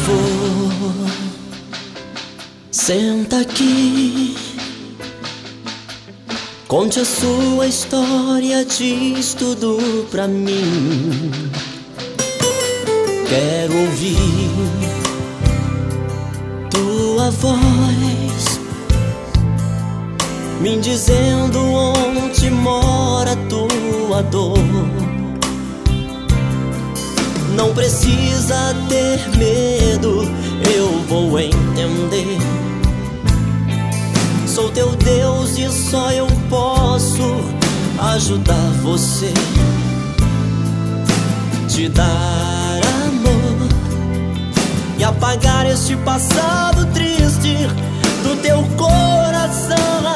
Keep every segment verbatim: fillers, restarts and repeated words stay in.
favor, senta aqui. Conte a sua história, diz tudo pra mim. Quero ouvir tua voz me dizendo onde mora tua dor. Não precisa ter medo, eu vou entender. Sou teu Deus e só eu posso ajudar você, te dar amor e apagar este passado triste do teu coração.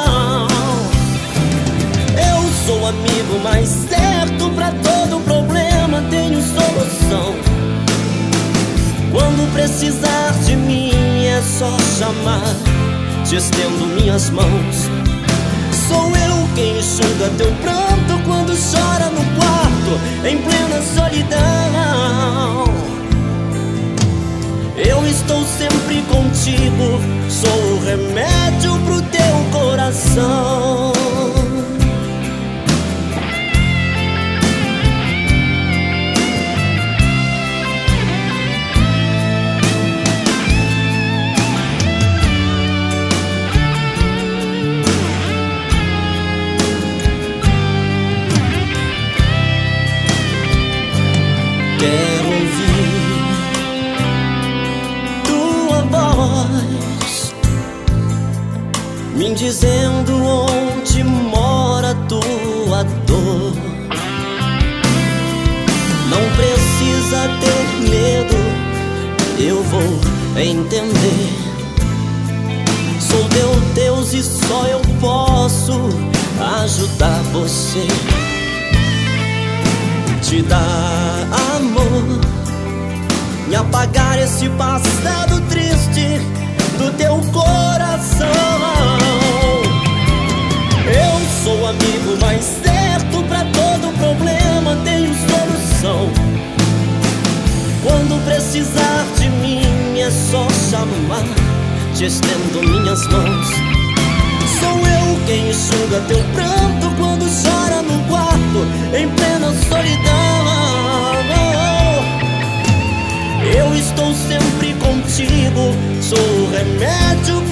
Eu sou o amigo mais certo pra todo problema, tenho solução. Quando precisar de mim é só chamar, te estendo minhas mãos. Sou eu quem enxuga teu pranto quando chora no quarto em plena solidão. Eu estou sempre contigo, sou o remédio pro teu coração. Quero ouvir tua voz me dizendo onde mora tua dor. Não precisa ter medo, eu vou entender. Sou teu Deus e só eu posso ajudar você, te dar amor e apagar esse passado triste do teu coração. Eu sou o amigo mais certo pra todo problema, tenho solução. Quando precisar de mim é só chamar, te estendo minhas mãos. Sou eu quem enxuga teu pranto quando chora no quarto em plena solidão. Eu estou sempre contigo, sou o remédio